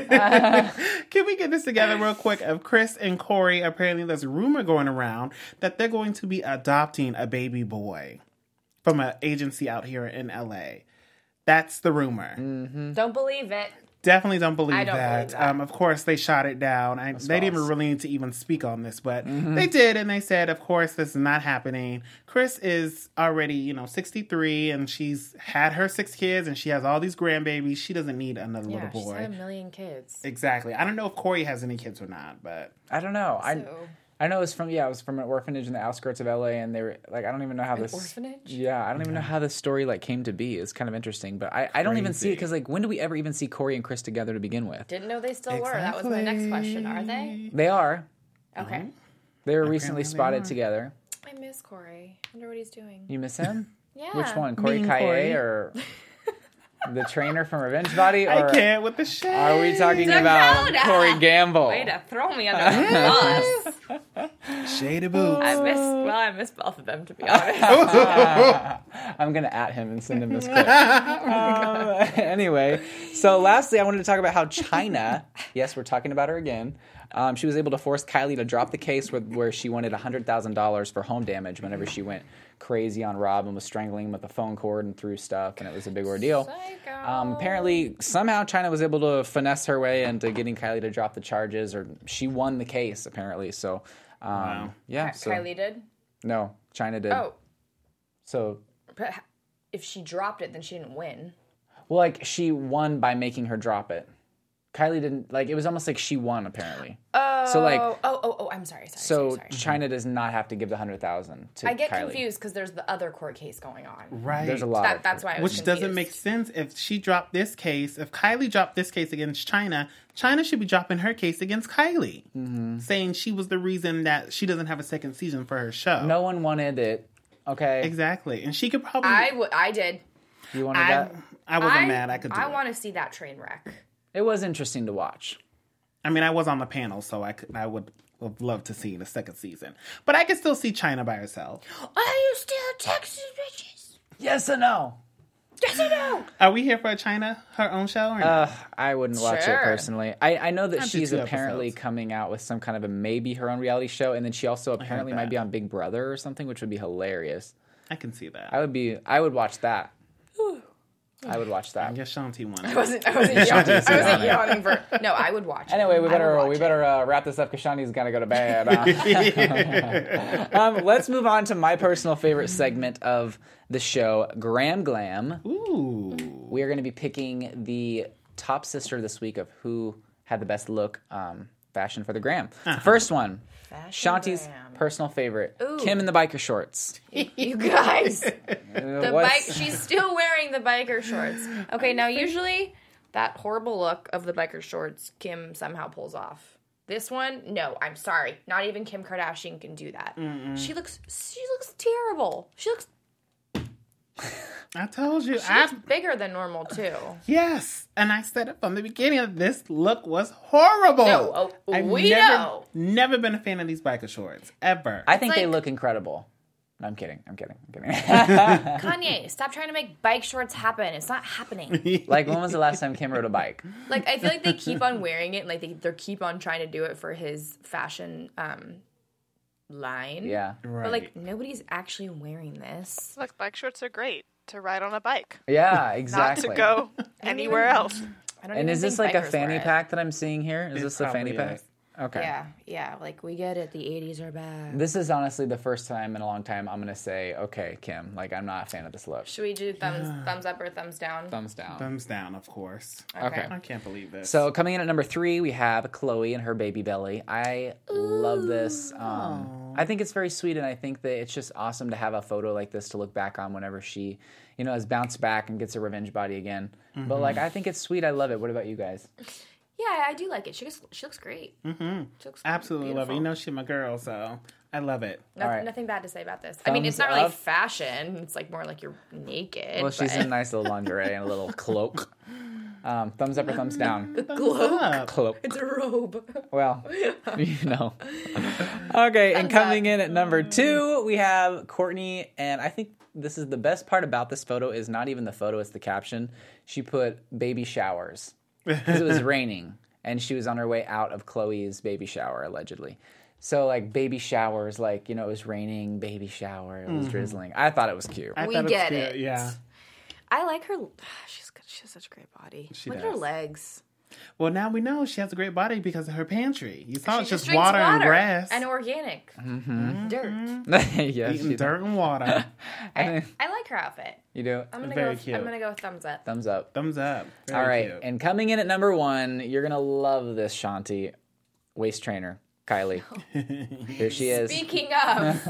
[SPEAKER 4] can we get this together real quick of Chris and Corey? Apparently there's a rumor going around that they're going to be adopting a baby boy from an agency out here in L A. That's the rumor.
[SPEAKER 3] Don't believe it.
[SPEAKER 4] Definitely don't believe
[SPEAKER 3] I don't
[SPEAKER 4] that.
[SPEAKER 3] believe that.
[SPEAKER 4] Um, of course, they shot it down. I, they didn't even
[SPEAKER 1] false.
[SPEAKER 4] really need to even speak on this, but
[SPEAKER 1] Mm-hmm.
[SPEAKER 4] they did, and they said, of course, this is not happening. Chris is already, you know, sixty-three, and she's had her six kids, and she has all these grandbabies. She doesn't need another
[SPEAKER 3] Yeah,
[SPEAKER 4] little
[SPEAKER 3] she's
[SPEAKER 4] boy.
[SPEAKER 3] had a million kids.
[SPEAKER 4] Exactly. I don't know if Corey has any kids or not, but
[SPEAKER 1] I don't know. I
[SPEAKER 3] So-
[SPEAKER 1] I know it's from yeah, it was from an orphanage in the outskirts of L A, and they were like, I don't even know how this
[SPEAKER 3] orphanage?
[SPEAKER 1] Yeah, I don't even know how this story like came to be. It's kind of interesting, but I, I don't even see it
[SPEAKER 4] Crazy.
[SPEAKER 1] because like when do we ever even see Corey and Chris together to begin with?
[SPEAKER 3] Didn't know they still were. That was my next question. Are they?
[SPEAKER 1] They are.
[SPEAKER 3] Okay.
[SPEAKER 1] They were recently
[SPEAKER 4] they
[SPEAKER 1] spotted
[SPEAKER 4] are.
[SPEAKER 1] together.
[SPEAKER 3] I miss Corey. Wonder what he's doing.
[SPEAKER 1] You miss him?
[SPEAKER 3] Yeah.
[SPEAKER 1] Which one, Corey
[SPEAKER 4] Mean
[SPEAKER 1] Kaye
[SPEAKER 4] Corey.
[SPEAKER 1] or the trainer from Revenge Body? Or
[SPEAKER 4] I can't with the shade.
[SPEAKER 1] are we talking
[SPEAKER 3] Dakota!
[SPEAKER 1] about Corey Gamble?
[SPEAKER 3] Way to throw me under the bus.
[SPEAKER 4] Shady boots.
[SPEAKER 3] I miss. Well, I miss both of them, to be honest.
[SPEAKER 1] I'm gonna at him and send him this clip. Um, anyway, so lastly, I wanted to talk about how China. Yes, we're talking about her again. Um, she was able to force Kylie to drop the case where, where she wanted one hundred thousand dollars for home damage whenever she went crazy on Rob and was strangling him with a phone cord and threw stuff, and it was a big ordeal.
[SPEAKER 3] Psycho.
[SPEAKER 1] Um, apparently, somehow China was able to finesse her way into getting Kylie to drop the charges, or she won the case, apparently. So, um,
[SPEAKER 4] Wow.
[SPEAKER 1] yeah.
[SPEAKER 3] Ky-
[SPEAKER 1] So,
[SPEAKER 3] Kylie did.
[SPEAKER 1] no, China did.
[SPEAKER 3] Oh,
[SPEAKER 1] So,
[SPEAKER 3] but h- if she dropped it, then she didn't win.
[SPEAKER 1] well, like, she won by making her drop it. Kylie didn't, like, it was almost like she won, apparently.
[SPEAKER 3] Oh,
[SPEAKER 1] So, like-
[SPEAKER 3] oh, oh, oh, I'm sorry. sorry
[SPEAKER 1] So,
[SPEAKER 3] sorry, sorry.
[SPEAKER 1] China does not have to give the one hundred thousand dollars to
[SPEAKER 3] I get
[SPEAKER 1] Kylie.
[SPEAKER 3] confused because there's the other court case going on.
[SPEAKER 4] Right.
[SPEAKER 1] There's a lot
[SPEAKER 3] That,
[SPEAKER 1] of
[SPEAKER 3] that's why I was
[SPEAKER 4] Which doesn't
[SPEAKER 3] confused.
[SPEAKER 4] make sense if she dropped this case. If Kylie dropped this case against China, China should be dropping her case against Kylie,
[SPEAKER 1] Mm-hmm.
[SPEAKER 4] saying she was the reason that she doesn't have a second season for her show.
[SPEAKER 1] No one wanted it, okay?
[SPEAKER 4] Exactly. And she could probably.
[SPEAKER 3] I, w- I did.
[SPEAKER 1] You wanted
[SPEAKER 4] I,
[SPEAKER 1] that?
[SPEAKER 4] I wasn't
[SPEAKER 3] I,
[SPEAKER 4] mad. I could do
[SPEAKER 3] I
[SPEAKER 4] it.
[SPEAKER 3] want to see that train wreck.
[SPEAKER 1] It was interesting to watch.
[SPEAKER 4] I mean, I was on the panel, so I could. I would have loved to see the second season. But I could still see China by herself.
[SPEAKER 3] Are you still Texas bitches?
[SPEAKER 1] Yes or no?
[SPEAKER 3] Yes or no?
[SPEAKER 4] Are we here for China, her own show? Or not?
[SPEAKER 1] Uh, I wouldn't watch
[SPEAKER 3] Sure.
[SPEAKER 1] it personally. I, I know that
[SPEAKER 4] I'd do
[SPEAKER 1] she's
[SPEAKER 4] two
[SPEAKER 1] apparently
[SPEAKER 4] episodes.
[SPEAKER 1] coming out with some kind of a maybe her own reality show, and then she also apparently might
[SPEAKER 4] that.
[SPEAKER 1] be on Big Brother or something, which would be hilarious.
[SPEAKER 4] I can see that.
[SPEAKER 1] I would be. I would watch that. I would watch that.
[SPEAKER 4] I guess Shanti won.
[SPEAKER 3] I wasn't, I wasn't, yawning. I wasn't yawning for. No, I would watch it.
[SPEAKER 1] Anyway, we
[SPEAKER 3] I
[SPEAKER 1] better
[SPEAKER 3] would
[SPEAKER 1] we
[SPEAKER 3] watch
[SPEAKER 1] better uh, wrap this up because Shani's gonna go to bed. Uh, um, let's move on to my personal favorite segment of the show, Graham Glam.
[SPEAKER 4] Ooh.
[SPEAKER 1] We are going to be picking the top sister this week of who had the best look, um, fashion for the gram. The first one,
[SPEAKER 3] Fashion
[SPEAKER 1] Shanti's
[SPEAKER 3] Graham.
[SPEAKER 1] personal favorite,
[SPEAKER 3] Ooh.
[SPEAKER 1] Kim in the biker shorts.
[SPEAKER 3] You guys.
[SPEAKER 1] Uh,
[SPEAKER 3] The
[SPEAKER 1] what's-
[SPEAKER 3] bike. She's still wearing the biker shorts. Okay, now usually that horrible look of the biker shorts, Kim somehow pulls off. This one, no. I'm sorry. Not even Kim Kardashian can do that. She looks. She looks terrible. She looks.
[SPEAKER 4] I told you.
[SPEAKER 3] She
[SPEAKER 4] I,
[SPEAKER 3] looks bigger than normal too.
[SPEAKER 4] yes. And I said it from the beginning. This look was horrible.
[SPEAKER 3] No, oh,
[SPEAKER 4] I've
[SPEAKER 3] we
[SPEAKER 4] never,
[SPEAKER 3] know.
[SPEAKER 4] never been a fan of these biker shorts. Ever.
[SPEAKER 1] I think they
[SPEAKER 3] like-
[SPEAKER 1] look incredible. No, I'm kidding. I'm kidding. I'm kidding.
[SPEAKER 3] Kanye, stop trying to make bike shorts happen. It's not happening.
[SPEAKER 1] Like, when was the last time Kim rode a bike?
[SPEAKER 3] Like, I feel like they keep on wearing it, and like they they keep on trying to do it for his fashion um line.
[SPEAKER 1] Yeah.
[SPEAKER 4] Right.
[SPEAKER 3] But like nobody's actually wearing this.
[SPEAKER 5] Look, bike shorts are great to ride on a bike,
[SPEAKER 1] Yeah, exactly.
[SPEAKER 5] not to go anywhere else.
[SPEAKER 3] I don't
[SPEAKER 1] And
[SPEAKER 3] even
[SPEAKER 1] is this
[SPEAKER 3] think
[SPEAKER 1] like a
[SPEAKER 3] bikers
[SPEAKER 1] fanny
[SPEAKER 3] wear it.
[SPEAKER 1] pack that I'm seeing here? Is
[SPEAKER 4] It
[SPEAKER 1] this a fanny
[SPEAKER 4] probably
[SPEAKER 1] pack?
[SPEAKER 4] is.
[SPEAKER 1] Okay.
[SPEAKER 3] Yeah, yeah. Like we get it. The eighties are bad.
[SPEAKER 1] This is honestly the first time in a long time I'm going to say, okay, Kim, like, I'm not a fan of this look.
[SPEAKER 3] Should we do thumbs thumbs up or thumbs down?
[SPEAKER 1] Thumbs down.
[SPEAKER 4] Thumbs down, of course.
[SPEAKER 1] Okay.
[SPEAKER 4] I can't believe this.
[SPEAKER 1] So coming in at number three, we have Chloe and her baby belly. I love this. Um, I think it's very sweet, and I think that it's just awesome to have a photo like this to look back on whenever she, you know, has bounced back and gets a revenge body again. But like, I think it's sweet. I love it. What about you guys?
[SPEAKER 3] Yeah, I do like it. She looks, she looks great. Mm-hmm. She looks
[SPEAKER 4] Absolutely love it.
[SPEAKER 3] beautiful.
[SPEAKER 4] You know she's my girl, so I love it.
[SPEAKER 3] No,
[SPEAKER 1] All right.
[SPEAKER 3] Nothing bad to say about this. I mean, it's not
[SPEAKER 1] Thumbs
[SPEAKER 3] really
[SPEAKER 1] up.
[SPEAKER 3] fashion. It's like more like you're naked.
[SPEAKER 1] Well, she's
[SPEAKER 3] but...
[SPEAKER 1] in nice little lingerie and a little cloak. Um, thumbs up or thumbs down?
[SPEAKER 3] Cloak.
[SPEAKER 4] Up.
[SPEAKER 1] Cloak.
[SPEAKER 3] It's a robe.
[SPEAKER 1] Well, you know. Okay, and
[SPEAKER 3] Thumbs
[SPEAKER 1] coming
[SPEAKER 3] up.
[SPEAKER 1] in at number two, we have Courtney, and I think this is the best part about this photo is not even the photo, it's the caption. She put baby showers because it was raining, and she was on her way out of Chloe's baby shower, allegedly. So, like, baby showers, like, you know, it was raining, baby shower, it was drizzling. I thought it was cute.
[SPEAKER 4] I
[SPEAKER 3] We
[SPEAKER 4] thought
[SPEAKER 3] get
[SPEAKER 4] cute.
[SPEAKER 3] it.
[SPEAKER 4] Yeah.
[SPEAKER 3] I like her. She's good. She has such a great body.
[SPEAKER 4] She
[SPEAKER 3] Look at
[SPEAKER 4] does.
[SPEAKER 3] her legs.
[SPEAKER 4] Well, now we know she has a great body because of her pantry. You saw
[SPEAKER 3] She
[SPEAKER 4] it's just
[SPEAKER 3] drinks
[SPEAKER 4] water, and grass.
[SPEAKER 3] and organic
[SPEAKER 1] Mm-hmm.
[SPEAKER 3] dirt.
[SPEAKER 1] Yes,
[SPEAKER 4] Eating
[SPEAKER 1] you,
[SPEAKER 4] dirt and water.
[SPEAKER 3] I, I like her outfit.
[SPEAKER 1] you do.
[SPEAKER 3] I'm gonna
[SPEAKER 4] Very
[SPEAKER 3] go. With,
[SPEAKER 4] cute.
[SPEAKER 3] I'm gonna go with thumbs up.
[SPEAKER 1] Thumbs up.
[SPEAKER 4] Thumbs up. Very
[SPEAKER 1] All right,
[SPEAKER 4] cute.
[SPEAKER 1] and coming in at number one, you're gonna love this, Shanti, waist trainer, Kylie. Here she is.
[SPEAKER 3] Speaking of,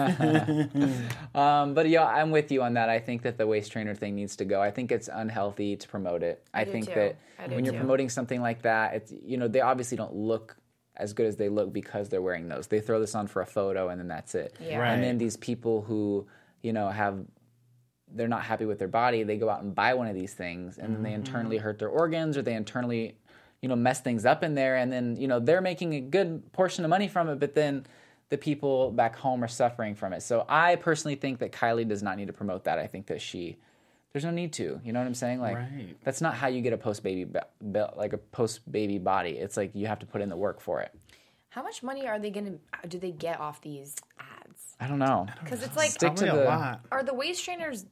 [SPEAKER 1] Um, but yeah, I'm with you on that. I think that the waist trainer thing needs to go. I think it's unhealthy to promote it. I,
[SPEAKER 3] do
[SPEAKER 1] think
[SPEAKER 3] too.
[SPEAKER 1] that
[SPEAKER 3] I do
[SPEAKER 1] when you're
[SPEAKER 3] too.
[SPEAKER 1] promoting something like that, it's you know they obviously don't look as good as they look because they're wearing those. They throw this on for a photo and then that's it.
[SPEAKER 3] Yeah.
[SPEAKER 4] Right.
[SPEAKER 1] And then these people who you know have they're not happy with their body, they go out and buy one of these things, and then they internally hurt their organs, or they internally, you know, mess things up in there, and then you know they're making a good portion of money from it, but then the people back home are suffering from it. So I personally think that Kylie does not need to promote that. I think that she, there's no need to. You know what I'm saying? Like
[SPEAKER 4] Right.
[SPEAKER 1] that's not how you get a post baby like a post baby body. It's like you have to put in the work for it.
[SPEAKER 3] how much money are they gonna? Do they get off these ads?
[SPEAKER 1] I don't know.
[SPEAKER 3] Because it's like,
[SPEAKER 1] Stick to
[SPEAKER 4] Probably
[SPEAKER 1] the
[SPEAKER 4] a lot.
[SPEAKER 3] are the waist trainers?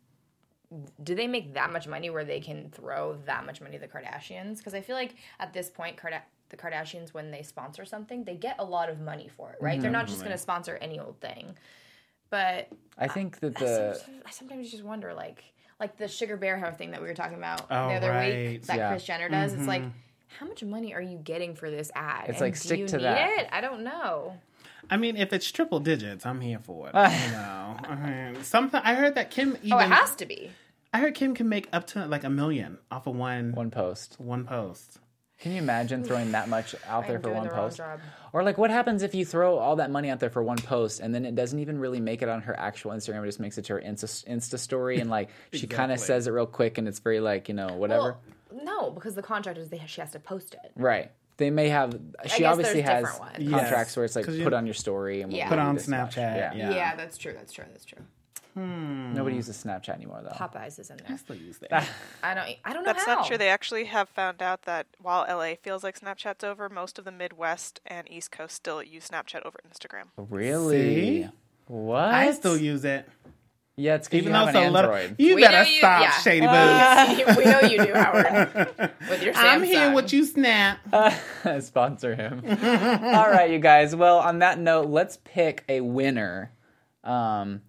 [SPEAKER 3] Do they make that much money where they can throw that much money to the Kardashians? Because I feel like at this point, Karda- the Kardashians, when they sponsor something, they get a lot of money for it, right? They're not just going to sponsor any old thing. But
[SPEAKER 1] I think that
[SPEAKER 3] I
[SPEAKER 1] the
[SPEAKER 3] sometimes, I sometimes just wonder, like, like the Sugar Bear hair thing that we were talking about
[SPEAKER 4] Oh,
[SPEAKER 3] the other
[SPEAKER 4] right.
[SPEAKER 3] week that
[SPEAKER 1] Yeah.
[SPEAKER 3] Kris Jenner does. It's like, how much money are you getting for this ad?
[SPEAKER 1] It's
[SPEAKER 3] And
[SPEAKER 1] like,
[SPEAKER 3] do
[SPEAKER 1] stick
[SPEAKER 3] you
[SPEAKER 1] to
[SPEAKER 3] need
[SPEAKER 1] that.
[SPEAKER 3] it? I don't know.
[SPEAKER 4] I mean, if it's triple digits, I'm here for it. You know, I mean, something I heard that Kim even.
[SPEAKER 3] Oh, it has to be.
[SPEAKER 4] I heard Kim can make up to like a million off of one
[SPEAKER 1] one post.
[SPEAKER 4] one post.
[SPEAKER 1] Can you imagine throwing that much out there
[SPEAKER 3] I'm
[SPEAKER 1] for
[SPEAKER 3] doing
[SPEAKER 1] one
[SPEAKER 3] the wrong
[SPEAKER 1] post?
[SPEAKER 3] job.
[SPEAKER 1] Or like, what happens if you throw all that money out there for one post and then it doesn't even really make it on her actual Instagram? It just makes it to her Insta, Insta story, and like she kind of
[SPEAKER 4] Exactly.
[SPEAKER 1] says it real quick, and it's very like you know whatever.
[SPEAKER 3] Well, no, because the contract is they, she has to post it.
[SPEAKER 1] Right? They may have. She
[SPEAKER 3] guess
[SPEAKER 1] obviously
[SPEAKER 3] there's
[SPEAKER 1] has
[SPEAKER 3] different ones.
[SPEAKER 1] contracts
[SPEAKER 4] Yes.
[SPEAKER 1] where it's like
[SPEAKER 4] 'Cause you-
[SPEAKER 1] put on your story and we'll
[SPEAKER 3] Yeah.
[SPEAKER 1] give
[SPEAKER 4] Put
[SPEAKER 1] you
[SPEAKER 4] on
[SPEAKER 1] this much.
[SPEAKER 4] Snapchat.
[SPEAKER 1] Yeah.
[SPEAKER 4] Yeah.
[SPEAKER 3] Yeah, that's true. That's true. That's true.
[SPEAKER 1] Nobody uses Snapchat anymore though.
[SPEAKER 3] Popeyes is in there.
[SPEAKER 4] Still use that.
[SPEAKER 3] I don't. I don't know
[SPEAKER 5] That's
[SPEAKER 3] how.
[SPEAKER 5] not true. They actually have found out that while L A feels like Snapchat's over, most of the Midwest and East Coast still use Snapchat over Instagram.
[SPEAKER 1] Really?
[SPEAKER 4] See?
[SPEAKER 1] What?
[SPEAKER 4] I still use it,
[SPEAKER 1] Yeah, it's because you
[SPEAKER 4] even
[SPEAKER 1] have
[SPEAKER 4] though
[SPEAKER 1] an
[SPEAKER 4] it's a little.
[SPEAKER 1] Android.
[SPEAKER 4] You
[SPEAKER 3] We
[SPEAKER 4] better
[SPEAKER 3] know you-
[SPEAKER 4] stop,
[SPEAKER 3] yeah.
[SPEAKER 4] Shady Boots.
[SPEAKER 3] we know you do, Howard. With your Samsung.
[SPEAKER 4] I'm here with you, Snap.
[SPEAKER 1] Sponsor him. All right, you guys. Well, on that note, let's pick a winner. Um,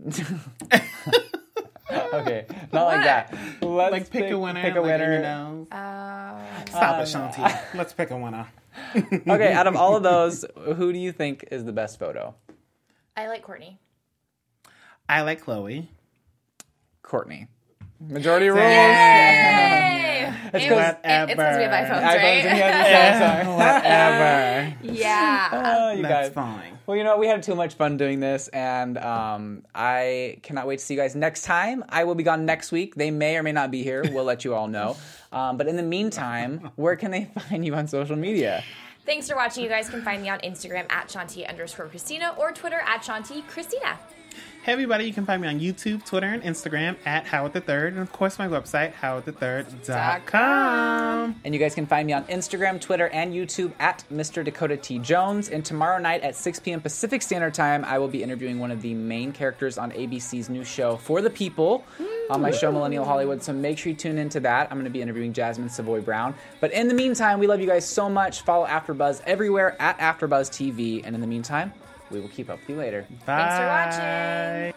[SPEAKER 1] okay, not like that. Let's
[SPEAKER 4] Like pick, a winner.
[SPEAKER 1] Pick a
[SPEAKER 4] like in your
[SPEAKER 1] winner.
[SPEAKER 4] nose.
[SPEAKER 3] Uh,
[SPEAKER 4] Stop it, Shanti. Let's pick a winner.
[SPEAKER 1] Okay, out of all of those, who do you think is the best photo?
[SPEAKER 3] I like Courtney.
[SPEAKER 4] I like Chloe.
[SPEAKER 1] Courtney. Majority rules.
[SPEAKER 3] Yay!
[SPEAKER 1] It's
[SPEAKER 3] It
[SPEAKER 1] 'cause-
[SPEAKER 3] was- it- it's because we have iPhones,
[SPEAKER 1] iPhones,
[SPEAKER 3] right?
[SPEAKER 1] and you have your Samsung.
[SPEAKER 4] Whatever.
[SPEAKER 3] Yeah.
[SPEAKER 1] Oh, you
[SPEAKER 4] That's
[SPEAKER 1] guys.
[SPEAKER 4] fine.
[SPEAKER 1] Well, you know, we had too much fun doing this, and um, I cannot wait to see you guys next time. I will be gone next week. They may or may not be here. We'll let you all know. Um, but in the meantime, where can they find you on social media?
[SPEAKER 3] Thanks for watching. You guys can find me on Instagram at Shanti underscore Christina or Twitter at Shanti Christina.
[SPEAKER 4] Hey everybody, you can find me on YouTube, Twitter, and Instagram at Howard the Third, and of course my website, howard the third dot com.
[SPEAKER 1] And you guys can find me on Instagram, Twitter, and YouTube at Mister Dakota T. Jones. And tomorrow night at six p.m. Pacific Standard Time, I will be interviewing one of the main characters on A B C's new show, For the People, on my show, Millennial Hollywood. So make sure you tune into that. I'm going to be interviewing Jasmine Savoy Brown. But in the meantime, we love you guys so much. Follow AfterBuzz everywhere at AfterBuzz T V. And in the meantime, we will keep up with you later.
[SPEAKER 4] Bye.
[SPEAKER 3] Thanks for watching.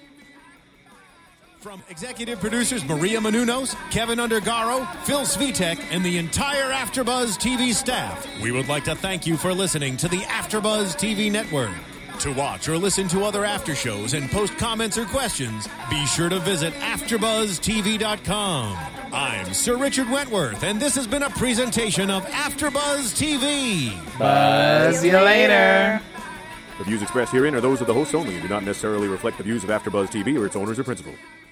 [SPEAKER 2] From executive producers Maria Menounos, Kevin Undergaro, Phil Svitek, and the entire AfterBuzz T V staff, we would like to thank you for listening to the AfterBuzz T V network. To watch or listen to other after shows and post comments or questions, be sure to visit after buzz t v dot com. I'm Sir Richard Wentworth, and this has been a presentation of AfterBuzz T V.
[SPEAKER 1] Buzz you later.
[SPEAKER 6] The views expressed herein are those of the hosts only and do not necessarily reflect the views of AfterBuzz T V or its owners or principals.